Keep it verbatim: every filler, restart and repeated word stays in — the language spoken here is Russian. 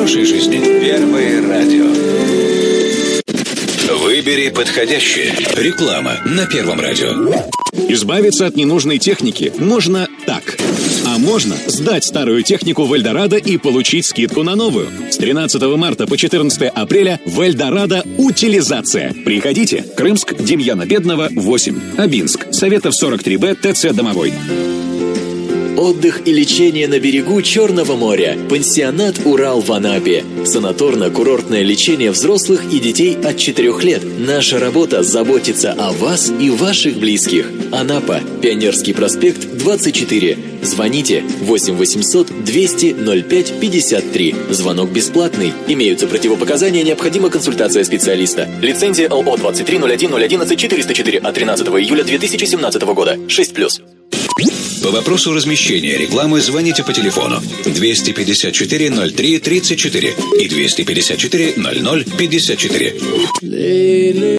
хорошей жизни. Первое радио. Выбери подходящее. Реклама на Первом радио. Избавиться от ненужной техники можно так. А можно сдать старую технику в Эльдорадо и получить скидку на новую. С тринадцатого марта по четырнадцатое апреля в Эльдорадо утилизация. Приходите. Крымск, Демьяна Бедного, восемь. Абинск, Советов сорок три Б, ТЦ «Домовой». Отдых и лечение на берегу Черного моря. Пансионат «Урал» в Анапе. Санаторно-курортное лечение взрослых и детей от четырёх лет. Наша работа – заботиться о вас и ваших близких. Анапа. Пионерский проспект, двадцать четыре. Звоните восемь восемьсот двести ноль пять пятьдесят три. Звонок бесплатный. Имеются противопоказания, необходима консультация специалиста. Лицензия эл о двадцать три ноль один ноль одиннадцать четыреста четыре от тринадцатого июля две тысячи семнадцатого года. шесть плюс. По вопросу размещения рекламы звоните по телефону двести пятьдесят четыре ноль три тридцать четыре и двести пятьдесят четыре ноль ноль пятьдесят четыре.